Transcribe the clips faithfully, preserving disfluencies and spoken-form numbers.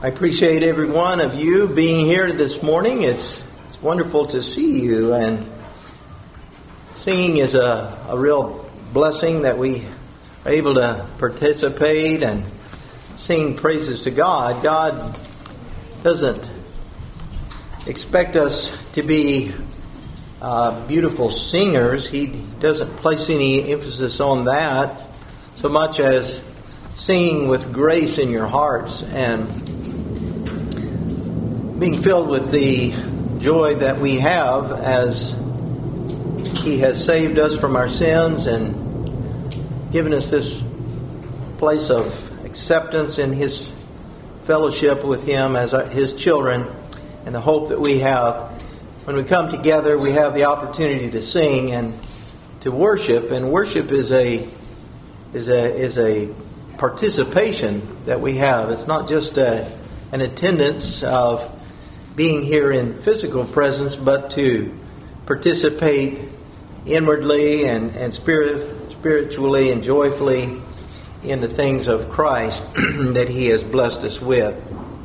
I appreciate every one of you being here this morning. It's, it's wonderful to see you, and singing is a, a real blessing that we are able to participate and sing praises to God. God doesn't expect us to be uh, beautiful singers. He doesn't place any emphasis on that so much as singing with grace in your hearts and being filled with the joy that we have as He has saved us from our sins and given us this place of acceptance in His fellowship with Him as our, His children, and the hope that we have when we come together. We have the opportunity to sing and to worship, and worship is a is a is a participation that we have. It's not just a, an attendance of being here in physical presence, but to participate inwardly and, and spirit, spiritually and joyfully in the things of Christ that He has blessed us with.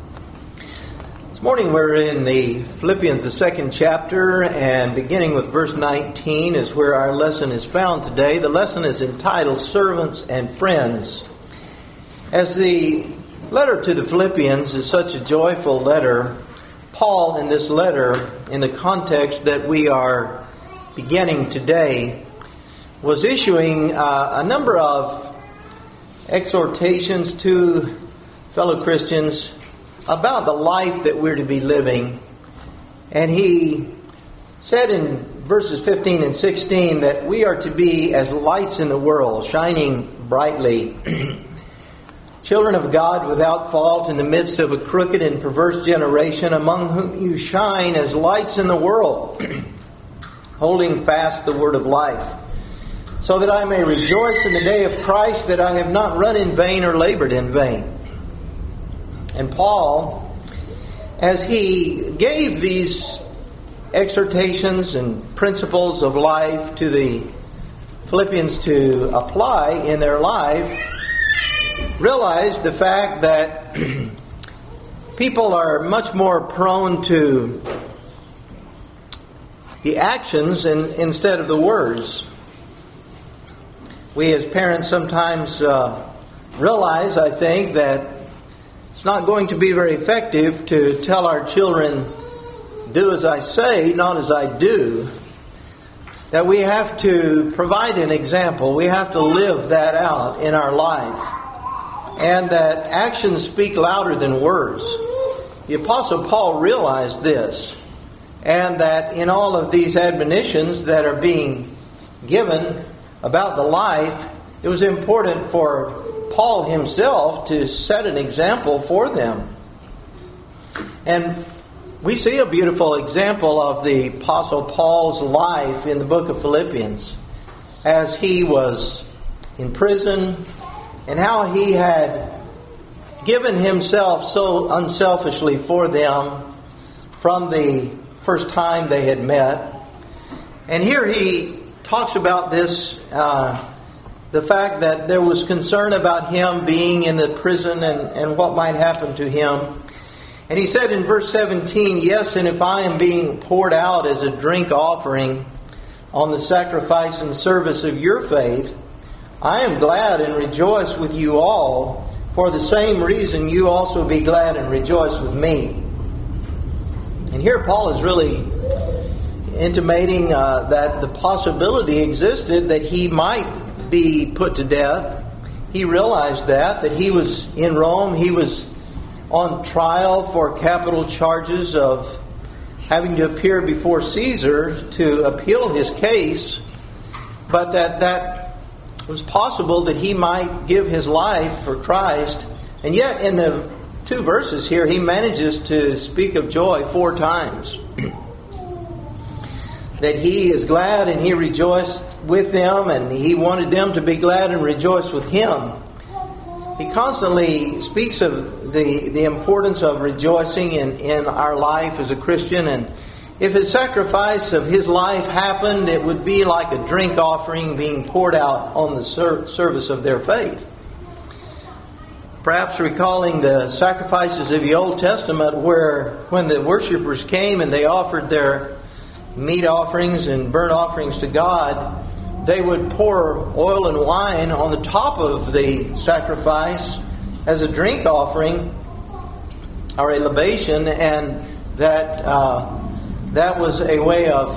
This morning we're in the Philippians, the second chapter, and beginning with verse nineteen is where our lesson is found today. The lesson is entitled Servants and Friends. As the letter to the Philippians is such a joyful letter, Paul in this letter, in the context that we are beginning today, was issuing uh, a number of exhortations to fellow Christians about the life that we're to be living. And he said in verses fifteen and sixteen that we are to be as lights in the world, shining brightly, children of God without fault in the midst of a crooked and perverse generation, among whom you shine as lights in the world, holding fast the word of life, so that I may rejoice in the day of Christ, that I have not run in vain or labored in vain. And Paul, as he gave these exhortations and principles of life to the Philippians to apply in their life, realized the fact that people are much more prone to the actions in, instead of the words. We as parents sometimes uh, realize, I think, that it's not going to be very effective to tell our children, do as I say, not as I do. That we have to provide an example. We have to live that out in our life. And that actions speak louder than words. The Apostle Paul realized this. And that in all of these admonitions that are being given about the life, it was important for Paul himself to set an example for them. And we see a beautiful example of the Apostle Paul's life in the book of Philippians as he was in prison, and how he had given himself so unselfishly for them from the first time they had met. And here he talks about this, uh, the fact that there was concern about him being in the prison and, and what might happen to him. And he said in verse seventeen, yes, and if I am being poured out as a drink offering on the sacrifice and service of your faith, I am glad and rejoice with you all. For the same reason you also be glad and rejoice with me. And here Paul is really intimating uh, that the possibility existed that he might be put to death. He realized that, that he was in Rome. He was on trial for capital charges of having to appear before Caesar to appeal his case. But that that it was possible that he might give his life for Christ. And yet in the two verses here, he manages to speak of joy four times. That he is glad and he rejoiced with them, and he wanted them to be glad and rejoice with him. He constantly speaks of the, the importance of rejoicing in, in our life as a Christian. And if his sacrifice of his life happened, it would be like a drink offering being poured out on the ser- service of their faith. perhaps recalling the sacrifices of the Old Testament, where when the worshipers came and they offered their meat offerings and burnt offerings to God, they would pour oil and wine on the top of the sacrifice as a drink offering or a libation, and that uh, that was a way of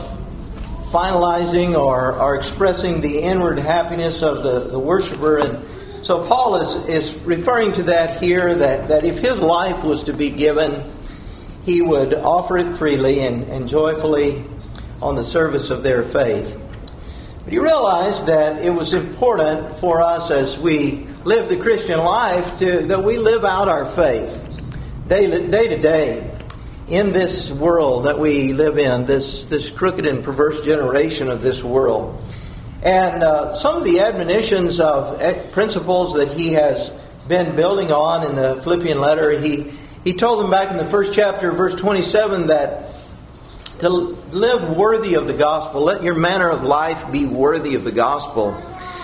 finalizing or, or expressing the inward happiness of the, the worshiper. And so Paul is, is referring to that here, that, that if his life was to be given, he would offer it freely and, and joyfully on the service of their faith. But you realize that it was important for us as we live the Christian life to that we live out our faith day to day, to day in this world that we live in, this, this crooked and perverse generation of this world. And uh, some of the admonitions of principles that he has been building on in the Philippian letter, he, he told them back in the first chapter, verse twenty-seven, that to live worthy of the gospel, let your manner of life be worthy of the gospel.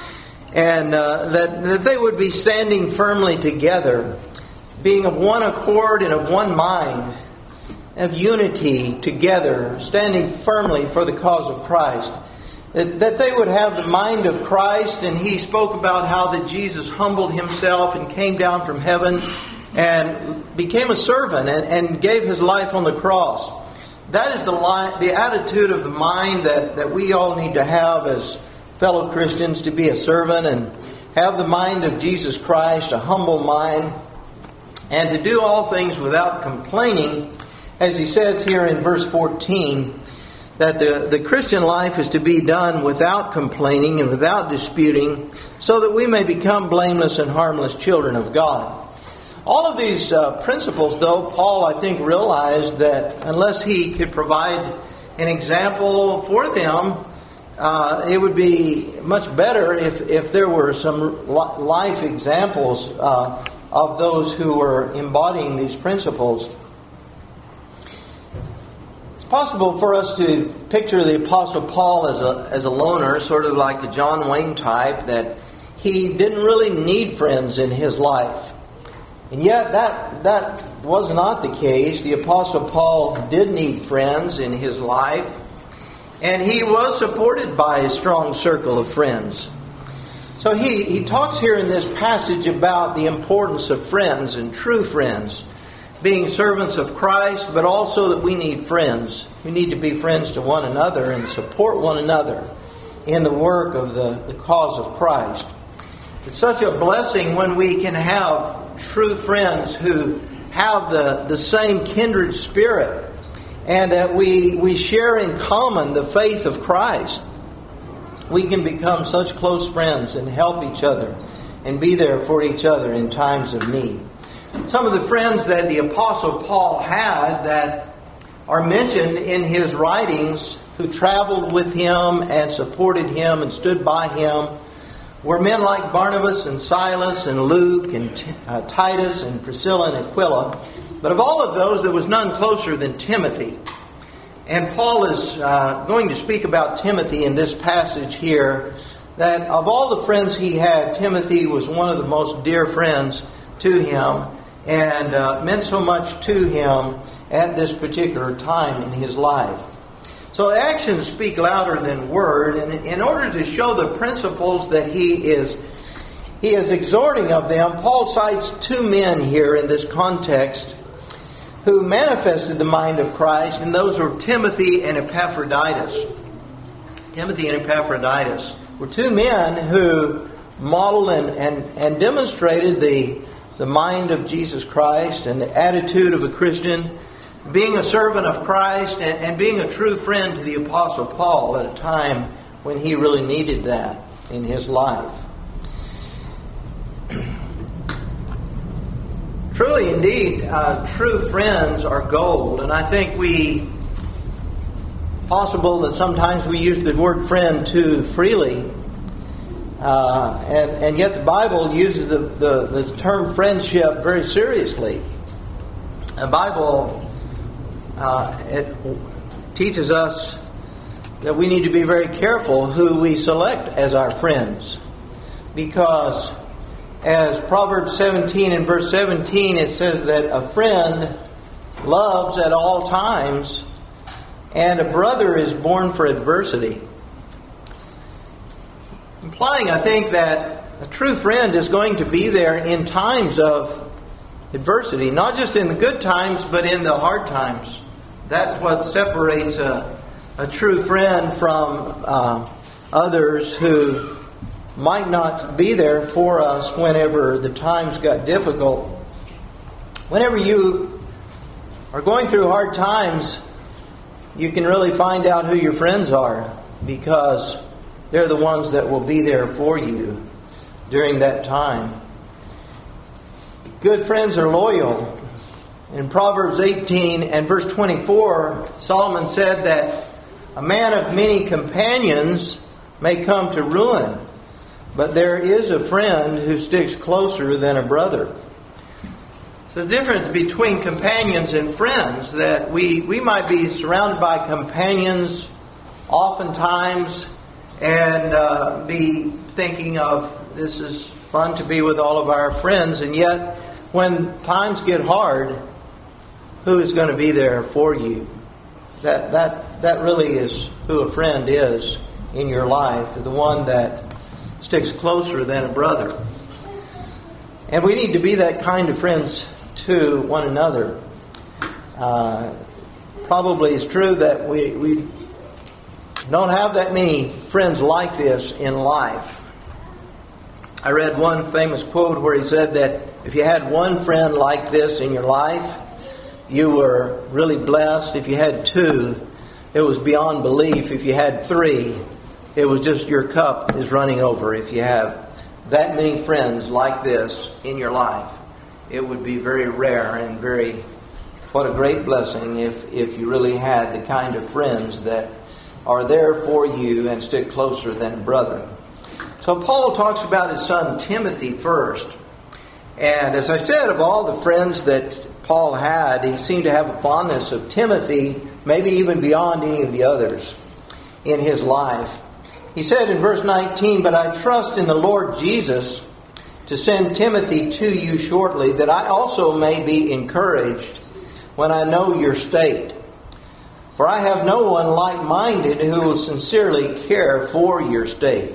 And uh, that, that they would be standing firmly together, being of one accord and of one mind, of unity together, standing firmly for the cause of Christ. That, that they would have the mind of Christ, and he spoke about how that Jesus humbled himself and came down from heaven and became a servant and, and gave his life on the cross. That is the line, the attitude of the mind that, that we all need to have as fellow Christians, to be a servant and have the mind of Jesus Christ, a humble mind, and to do all things without complaining, as he says here in verse fourteen, that the, the Christian life is to be done without complaining and without disputing, so that we may become blameless and harmless children of God. All of these uh, principles, though, Paul, I think, realized that unless he could provide an example for them, uh, it would be much better if, if there were some life examples uh, of those who were embodying these principles. It's possible for us to picture the Apostle Paul as a, as a loner, sort of like the John Wayne type, that he didn't really need friends in his life. And yet that that was not the case. The Apostle Paul did need friends in his life, and he was supported by a strong circle of friends. So he, he talks here in this passage about the importance of friends and true friends, being servants of Christ, but also that we need friends. We need to be friends to one another and support one another in the work of the, the cause of Christ. It's such a blessing when we can have true friends who have the, the same kindred spirit, and that we, we share in common the faith of Christ. We can become such close friends and help each other and be there for each other in times of need. Some of the friends that the Apostle Paul had that are mentioned in his writings, who traveled with him and supported him and stood by him, were men like Barnabas and Silas and Luke and uh, Titus and Priscilla and Aquila. But of all of those, there was none closer than Timothy. And Paul is uh, going to speak about Timothy in this passage here, that of all the friends he had, Timothy was one of the most dear friends to him, and uh, meant so much to him at this particular time in his life. So actions speak louder than word, and in order to show the principles that he is he is exhorting of them, Paul cites two men here in this context who manifested the mind of Christ, and those were Timothy and Epaphroditus. Timothy and Epaphroditus were two men who modeled and, and, and demonstrated the, the mind of Jesus Christ and the attitude of a Christian, being a servant of Christ and, and being a true friend to the Apostle Paul at a time when he really needed that in his life. Truly, indeed, uh, true friends are gold. And I think we, possible that sometimes we use the word friend too freely. Uh, and, and yet the Bible uses the, the, the term friendship very seriously. The Bible uh, it teaches us that we need to be very careful who we select as our friends, because As Proverbs seventeen and verse seventeen, it says that a friend loves at all times, and a brother is born for adversity. Implying, I think, that a true friend is going to be there in times of adversity, not just in the good times, but in the hard times. That's what separates a, a true friend from uh, others who might not be there for us whenever the times got difficult. Whenever you are going through hard times, you can really find out who your friends are, because they're the ones that will be there for you during that time. Good friends are loyal. In Proverbs eighteen and verse twenty-four, Solomon said that a man of many companions may come to ruin, but there is a friend who sticks closer than a brother. So the difference between companions and friends, that we, we might be surrounded by companions oftentimes and uh, be thinking of, this is fun to be with all of our friends, and yet when times get hard, who is going to be there for you? That that that really is who a friend is in your life, the one that sticks closer than a brother. And we need to be that kind of friends to one another. Uh, probably it's true that we, we don't have that many friends like this in life. I read one famous quote where he said that if you had one friend like this in your life, you were really blessed. If you had two, it was beyond belief. If you had three, it was just your cup is running over. If you have that many friends like this in your life, it would be very rare and very, what a great blessing if, if you really had the kind of friends that are there for you and stick closer than a brother. So Paul talks about his son Timothy first. And as I said, of all the friends that Paul had, he seemed to have a fondness of Timothy, maybe even beyond any of the others in his life. He said in verse nineteen, "But I trust in the Lord Jesus to send Timothy to you shortly, that I also may be encouraged when I know your state. For I have no one like-minded who will sincerely care for your state."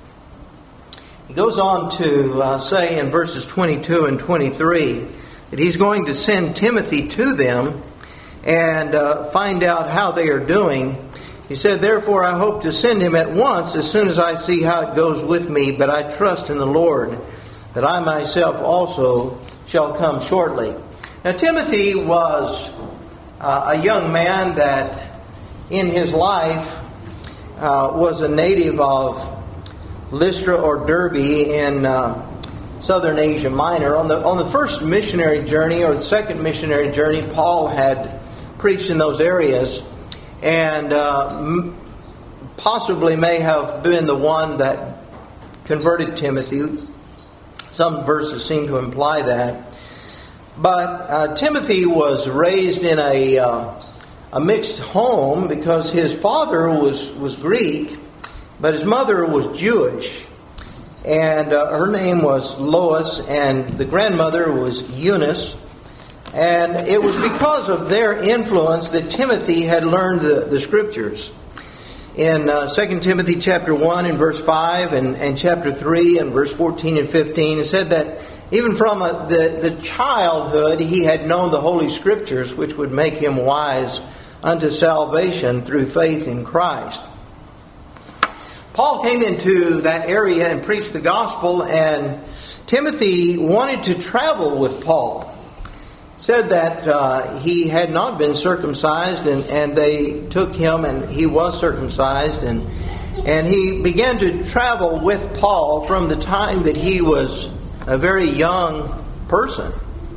He goes on to uh, say in verses twenty-two and twenty-three that he's going to send Timothy to them and uh, find out how they are doing. He said, "Therefore I hope to send him at once as soon as I see how it goes with me, but I trust in the Lord that I myself also shall come shortly." Now Timothy was uh, a young man that in his life uh, was a native of Lystra or Derbe in uh, southern Asia Minor. On the on the first missionary journey or the second missionary journey, Paul had preached in those areas, and uh, m- possibly may have been the one that converted Timothy. Some verses seem to imply that. But uh, Timothy was raised in a uh, a mixed home because his father was was Greek, but his mother was Jewish. And uh, her name was Lois, and the grandmother was Eunice. And it was because of their influence that Timothy had learned the, the Scriptures. In uh, Second Timothy chapter one and verse five and, and chapter three and verse fourteen and fifteen, it said that even from a, the, the childhood he had known the Holy Scriptures, which would make him wise unto salvation through faith in Christ. Paul came into that area and preached the gospel, and Timothy wanted to travel with Paul. Said that uh, he had not been circumcised, and, and they took him, and he was circumcised, and and he began to travel with Paul from the time that he was a very young person.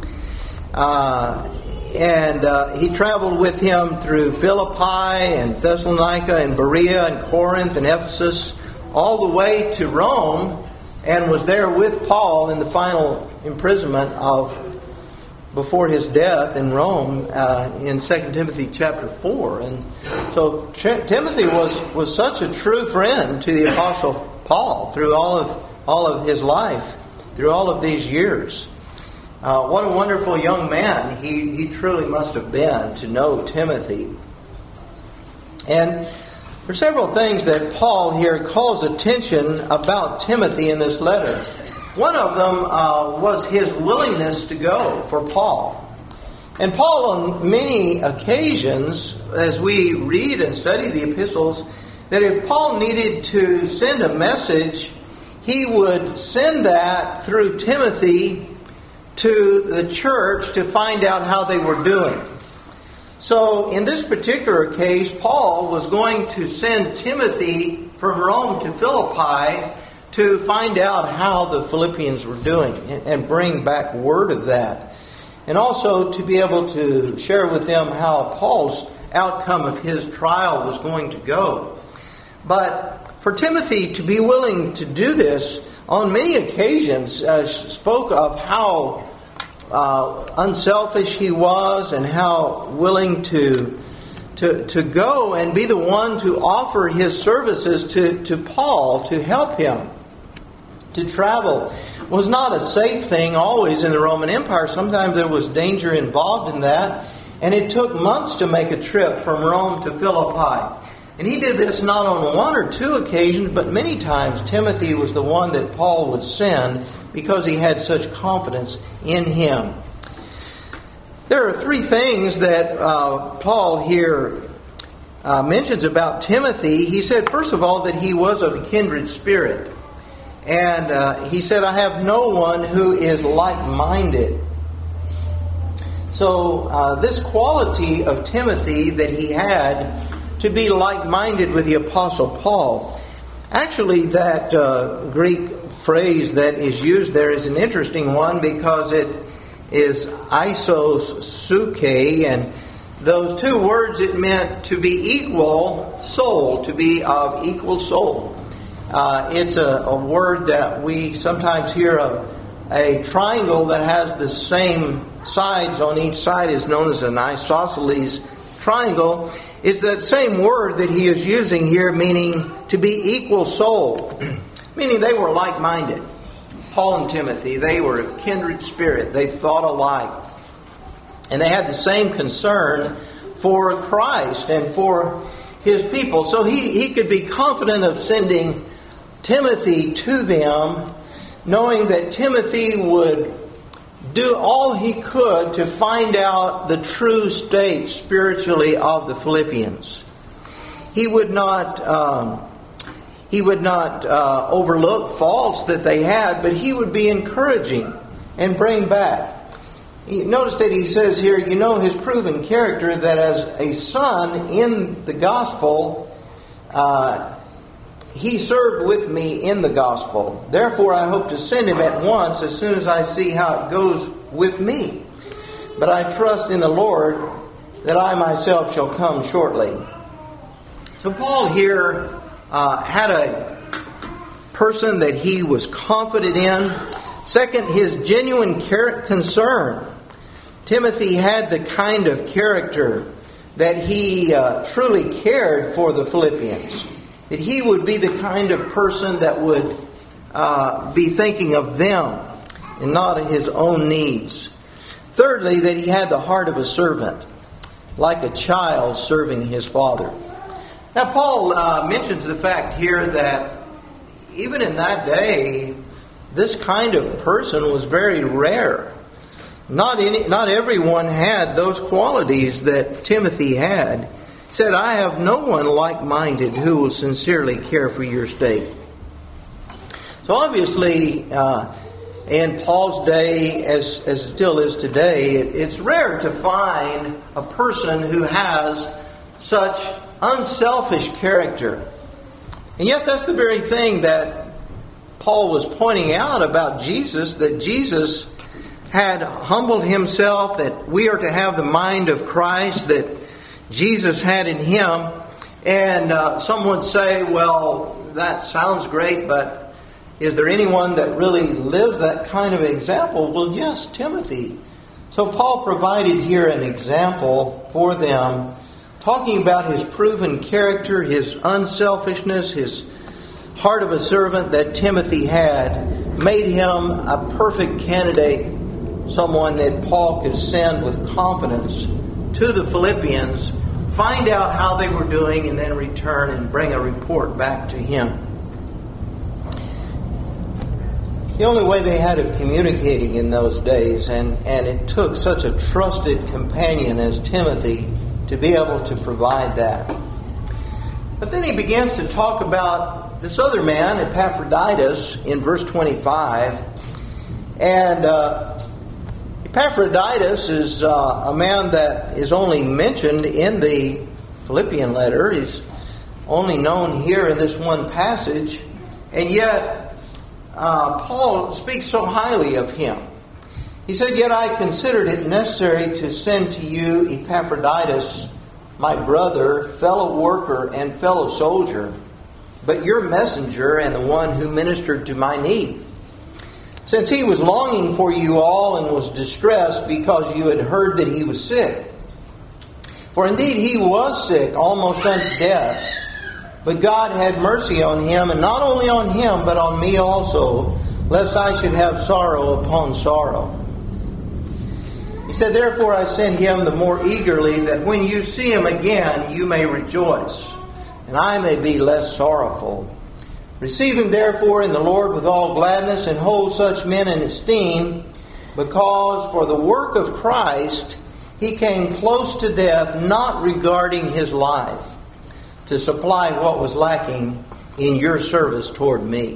Uh, and uh, he traveled with him through Philippi and Thessalonica and Berea and Corinth and Ephesus, all the way to Rome, and was there with Paul in the final imprisonment of before his death in Rome uh, in Second Timothy chapter four. And so T- Timothy was, was such a true friend to the Apostle Paul through all of all of his life through all of these years. Uh, what a wonderful young man he, he truly must have been to know Timothy. And there are several things that Paul here calls attention about Timothy in this letter. One of them uh, was his willingness to go for Paul. And Paul, on many occasions, as we read and study the epistles, that if Paul needed to send a message, he would send that through Timothy to the church to find out how they were doing. So in this particular case, Paul was going to send Timothy from Rome to Philippi to find out how the Philippians were doing and bring back word of that. And also to be able to share with them how Paul's outcome of his trial was going to go. But for Timothy to be willing to do this on many occasions uh, spoke of how uh, unselfish he was and how willing to, to to go and be the one to offer his services to, to Paul to help him to travel. It was not a safe thing always in the Roman Empire. Sometimes there was danger involved in that. And it took months to make a trip from Rome to Philippi. And he did this not on one or two occasions, but many times Timothy was the one that Paul would send because he had such confidence in him. There are three things that uh, Paul here uh, mentions about Timothy. He said, first of all, that he was of a kindred spirit. And uh, he said, I have no one who is like-minded. So uh, this quality of Timothy that he had to be like-minded with the Apostle Paul. Actually, that uh, Greek phrase that is used there is an interesting one because it is isos suke, and those two words, it meant to be equal soul, to be of equal soul. Uh, it's a, a word that we sometimes hear of. A triangle that has the same sides on each side is known as an isosceles triangle. It's that same word that he is using here, meaning to be equal soul. Meaning they were like-minded. Paul and Timothy, they were a kindred spirit. They thought alike. And they had the same concern for Christ and for his people. So he, he could be confident of sending Timothy to them, knowing that Timothy would do all he could to find out the true state spiritually of the Philippians. He would not um, he would not uh, overlook faults that they had, but he would be encouraging and bring back. Notice that he says here, you know his proven character, that as a son in the gospel, uh, he served with me in the gospel. Therefore, I hope to send him at once as soon as I see how it goes with me. But I trust in the Lord that I myself shall come shortly. So Paul here uh, had a person that he was confident in. Second, his genuine concern. Timothy had the kind of character that he uh, truly cared for the Philippians. That he would be the kind of person that would uh, be thinking of them and not of his own needs. Thirdly, that he had the heart of a servant, like a child serving his father. Now, Paul uh, mentions the fact here that even in that day, this kind of person was very rare. Not any, not everyone had those qualities that Timothy had. He said, I have no one like-minded who will sincerely care for your state. So obviously, uh, in Paul's day, as, as it still is today, it, it's rare to find a person who has such unselfish character. And yet that's the very thing that Paul was pointing out about Jesus, that Jesus had humbled himself, that we are to have the mind of Christ that Jesus had in him. And uh, some would say, well, that sounds great, but is there anyone that really lives that kind of example? Well, yes, Timothy. So Paul provided here an example for them, talking about his proven character, his unselfishness, his heart of a servant that Timothy had made him a perfect candidate, someone that Paul could send with confidence to the Philippians, find out how they were doing, and then return and bring a report back to him. The only way they had of communicating in those days, and, and it took such a trusted companion as Timothy to be able to provide that. But then he begins to talk about this other man, Epaphroditus, in verse twenty-five. And uh, Epaphroditus is uh, a man that is only mentioned in the Philippian letter. He's only known here in this one passage. And yet, Uh, Paul speaks so highly of him. He said, "Yet I considered it necessary to send to you Epaphroditus, my brother, fellow worker, and fellow soldier, but your messenger and the one who ministered to my need. Since he was longing for you all and was distressed because you had heard that he was sick. For indeed he was sick, almost unto death. But God had mercy on him, and not only on him, but on me also, lest I should have sorrow upon sorrow. He said, Therefore I sent him the more eagerly, that when you see him again, you may rejoice, and I may be less sorrowful. Receive him therefore in the Lord with all gladness, and hold such men in esteem, because for the work of Christ he came close to death, not regarding his life, to supply what was lacking in your service toward me."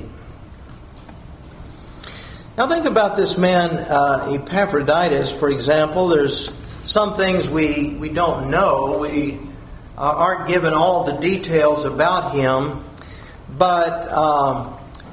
Now think about this man, uh, Epaphroditus, for example. There's some things we, we don't know. We uh, aren't given all the details about him. But um,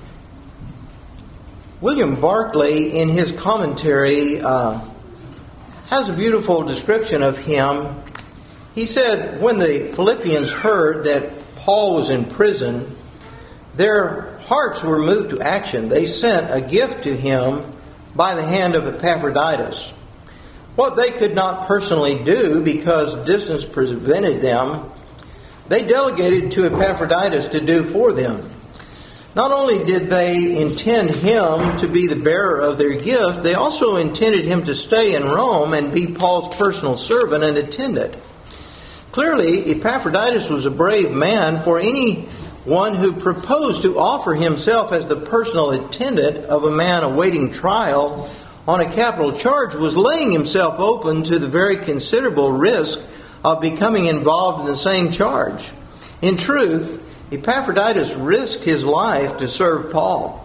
William Barclay, in his commentary, uh, has a beautiful description of him. He said, when the Philippians heard that Paul was in prison, their hearts were moved to action. They sent a gift to him by the hand of Epaphroditus. What they could not personally do because distance prevented them, they delegated to Epaphroditus to do for them. Not only did they intend him to be the bearer of their gift, they also intended him to stay in Rome and be Paul's personal servant and attendant. Clearly, Epaphroditus was a brave man, for anyone who proposed to offer himself as the personal attendant of a man awaiting trial on a capital charge was laying himself open to the very considerable risk of becoming involved in the same charge. In truth, Epaphroditus risked his life to serve Paul.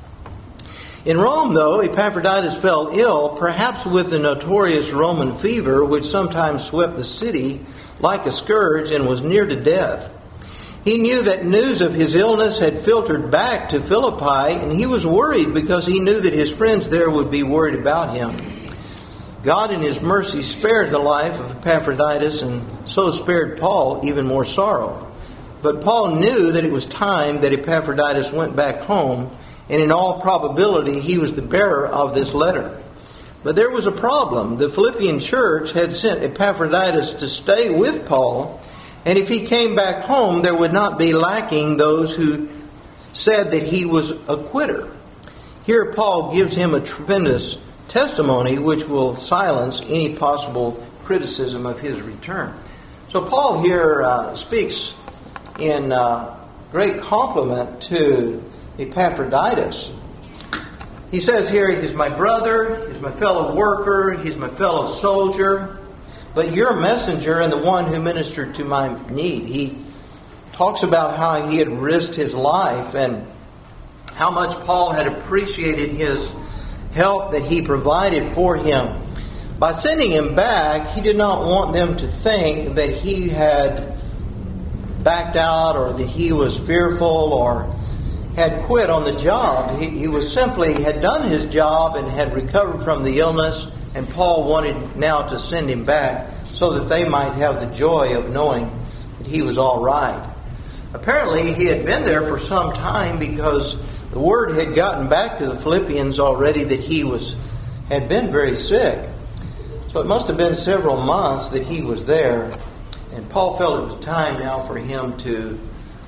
In Rome, though, Epaphroditus fell ill, perhaps with the notorious Roman fever, which sometimes swept the city like a scourge, and was near to death. He knew that news of his illness had filtered back to Philippi, and he was worried because he knew that his friends there would be worried about him. God in his mercy spared the life of Epaphroditus, and so spared Paul even more sorrow. But Paul knew that it was time that Epaphroditus went back home, and in all probability he was the bearer of this letter. But there was a problem. The Philippian church had sent Epaphroditus to stay with Paul, and if he came back home, there would not be lacking those who said that he was a quitter. Here Paul gives him a tremendous testimony which will silence any possible criticism of his return. So Paul here uh, speaks in uh, great compliment to Epaphroditus. He says here, he's my brother, he's my fellow worker, he's my fellow soldier, but your messenger and the one who ministered to my need. He talks about how he had risked his life and how much Paul had appreciated his help that he provided for him. By sending him back, he did not want them to think that he had backed out or that he was fearful or had quit on the job. He, he was simply had done his job and had recovered from the illness, and Paul wanted now to send him back so that they might have the joy of knowing that he was all right. Apparently he had been there for some time because the word had gotten back to the Philippians already that he was had been very sick. So it must have been several months that he was there, and Paul felt it was time now for him to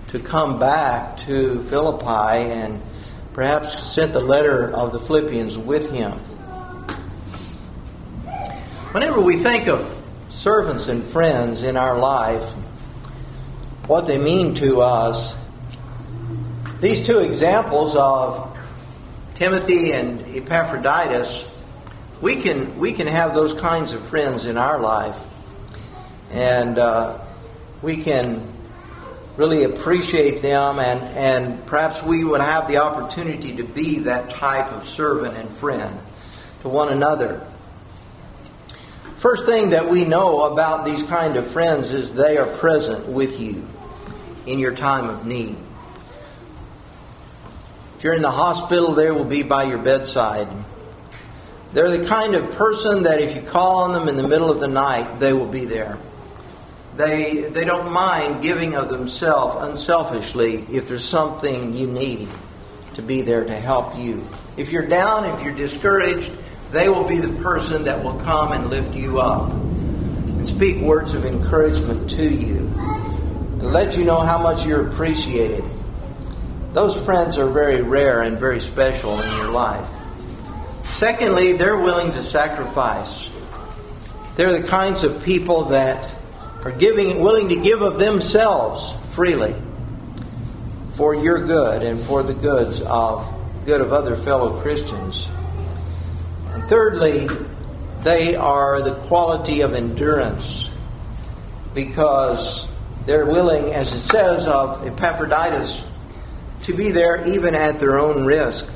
to come back to Philippi and perhaps sent the letter of the Philippians with him. Whenever we think of servants and friends in our life, what they mean to us, these two examples of Timothy and Epaphroditus, we can we can have those kinds of friends in our life, and uh, we can really appreciate them, and, and perhaps we would have the opportunity to be that type of servant and friend to one another. First thing that we know about these kind of friends is they are present with you in your time of need. If you're in the hospital, they will be by your bedside. They're the kind of person that if you call on them in the middle of the night, they will be there. They they don't mind giving of themselves unselfishly if there's something you need to be there to help you. If you're down, if you're discouraged, they will be the person that will come and lift you up and speak words of encouragement to you and let you know how much you're appreciated. Those friends are very rare and very special in your life. Secondly, they're willing to sacrifice. They're the kinds of people that are giving, willing to give of themselves freely for your good and for the goods of good of other fellow Christians. And thirdly, they are the quality of endurance, because they're willing, as it says of Epaphroditus, to be there even at their own risk.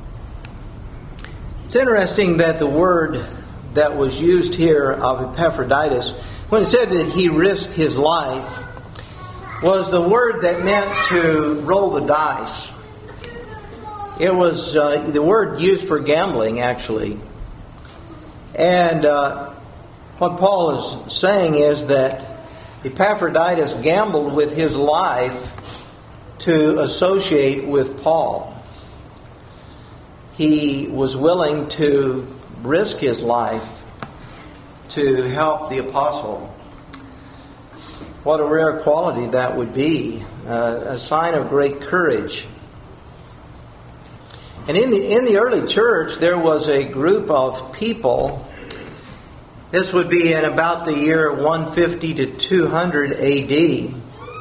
It's interesting that the word that was used here of Epaphroditus, when it said that he risked his life, was the word that meant to roll the dice. It was uh, the word used for gambling, actually. And uh, what Paul is saying is that Epaphroditus gambled with his life to associate with Paul. He was willing to risk his life to help the apostle. What a rare quality that would be, uh, a sign of great courage. And in the in the early church, there was a group of people. This would be in about the year one fifty to two hundred A D.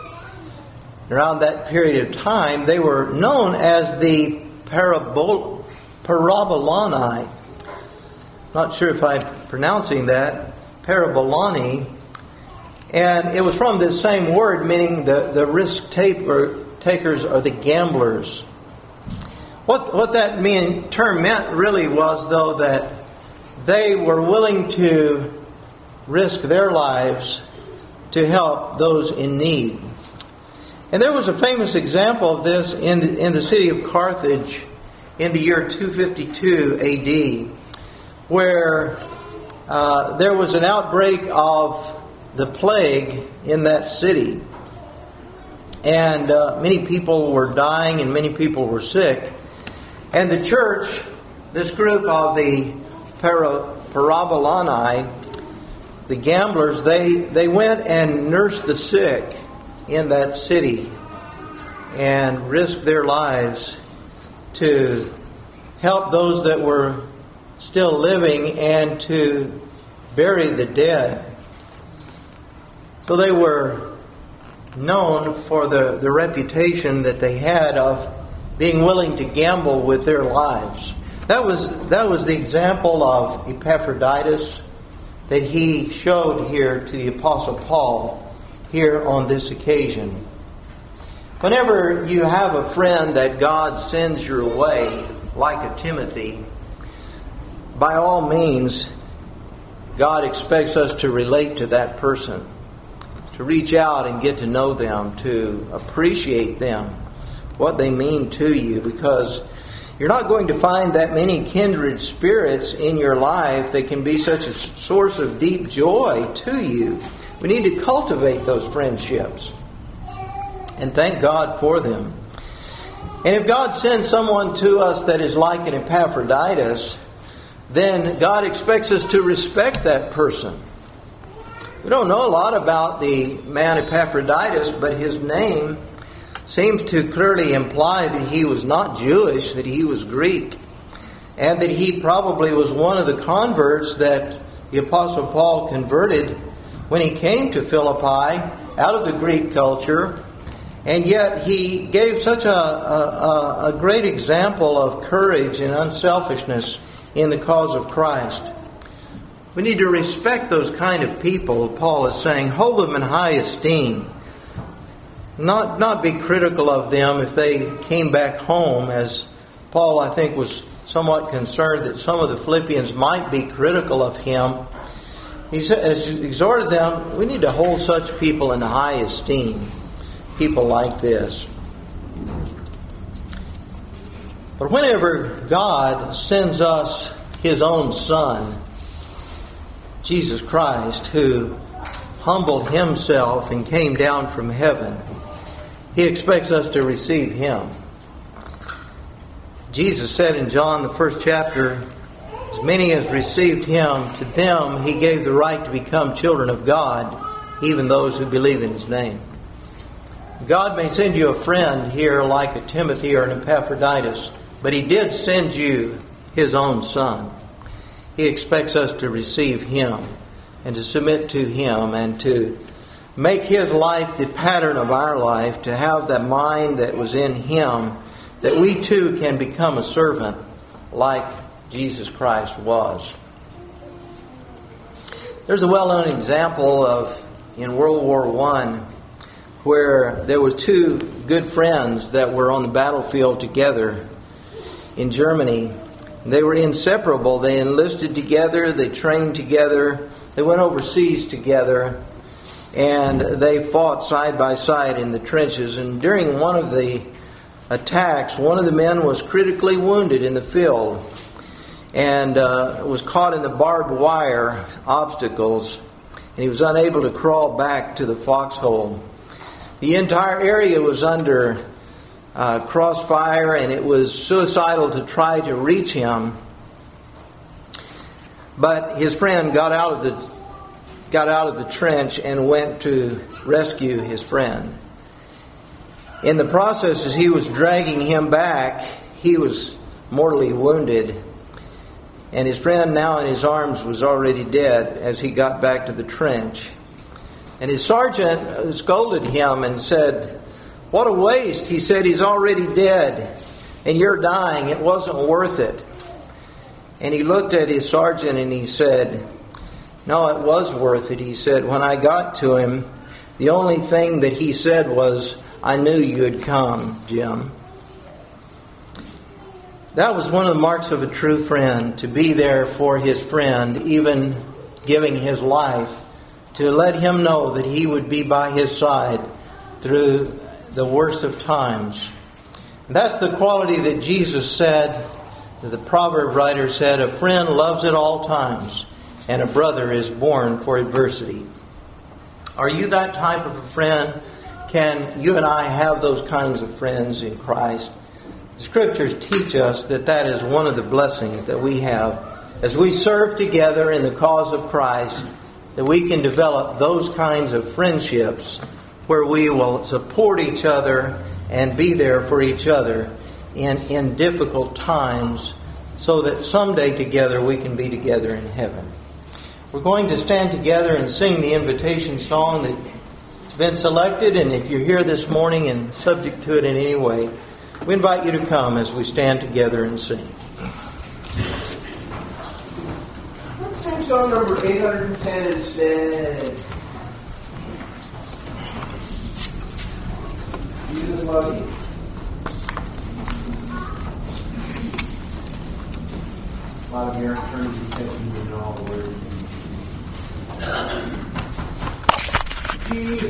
Around that period of time, they were known as the Parabol- Parabolani. Not sure if I'm pronouncing that. Parabolani. And it was from this same word, meaning the, the risk taker, takers or the gamblers. What what that mean, term meant really was, though, that they were willing to risk their lives to help those in need. And there was a famous example of this in the, in the city of Carthage in the year two fifty-two A D, where uh, there was an outbreak of the plague in that city. And uh, many people were dying and many people were sick. And the church, this group of the para, Parabolani, the gamblers, they, they went and nursed the sick in that city and risked their lives to help those that were still living and to bury the dead. So they were known for the, the reputation that they had of being willing to gamble with their lives. That was that was the example of Epaphroditus that he showed here to the Apostle Paul here on this occasion. Whenever you have a friend that God sends your way, like a Timothy, by all means, God expects us to relate to that person, to reach out and get to know them, to appreciate them, what they mean to you, because you're not going to find that many kindred spirits in your life that can be such a source of deep joy to you. We need to cultivate those friendships and thank God for them. And if God sends someone to us that is like an Epaphroditus, then God expects us to respect that person. We don't know a lot about the man Epaphroditus, but his name seems to clearly imply that he was not Jewish, that he was Greek, and that he probably was one of the converts that the Apostle Paul converted when he came to Philippi out of the Greek culture. And yet he gave such a, a, a great example of courage and unselfishness in the cause of Christ. We need to respect those kind of people, Paul is saying. Hold them in high esteem. Not, not be critical of them if they came back home, as Paul, I think, was somewhat concerned that some of the Philippians might be critical of him. He says, exhorted them, we need to hold such people in high esteem. People like this. But whenever God sends us His own Son, Jesus Christ, who humbled Himself and came down from heaven, He expects us to receive Him. Jesus said in John, the first chapter, as many as received Him, to them He gave the right to become children of God, even those who believe in His name. God may send you a friend here like a Timothy or an Epaphroditus, but He did send you His own Son. He expects us to receive Him and to submit to Him and to make His life the pattern of our life, to have that mind that was in Him, that we too can become a servant like Jesus Christ was. There's a well-known example of in World War One where there were two good friends that were on the battlefield together in Germany. They were inseparable. They enlisted together, they trained together, they went overseas together, and they fought side by side in the trenches. And during one of the attacks, one of the men was critically wounded in the field and uh, was caught in the barbed wire obstacles, and he was unable to crawl back to the foxhole. The entire area was under uh, crossfire, and it was suicidal to try to reach him. But his friend got out of the got out of the trench and went to rescue his friend. In the process, as he was dragging him back, he was mortally wounded, and his friend, now in his arms, was already dead as he got back to the trench. And his sergeant scolded him and said, "What a waste." He said, "He's already dead and you're dying. It wasn't worth it." And he looked at his sergeant and he said, "No, it was worth it." He said, "When I got to him, the only thing that he said was, 'I knew you'd come, Jim.'" That was one of the marks of a true friend, to be there for his friend, even giving his life, to let him know that he would be by his side through the worst of times. And that's the quality that Jesus said, that the proverb writer said, "A friend loves at all times, and a brother is born for adversity." Are you that type of a friend? Can you and I have those kinds of friends in Christ? The Scriptures teach us that that is one of the blessings that we have as we serve together in the cause of Christ, that we can develop those kinds of friendships where we will support each other and be there for each other in, in difficult times, so that someday together we can be together in heaven. We're going to stand together and sing the invitation song that's been selected, and if you're here this morning and subject to it in any way, we invite you to come as we stand together and sing. Let's sing song number eight hundred ten instead. Jesus love you. A lot of your turning attention to all the words. Jesus.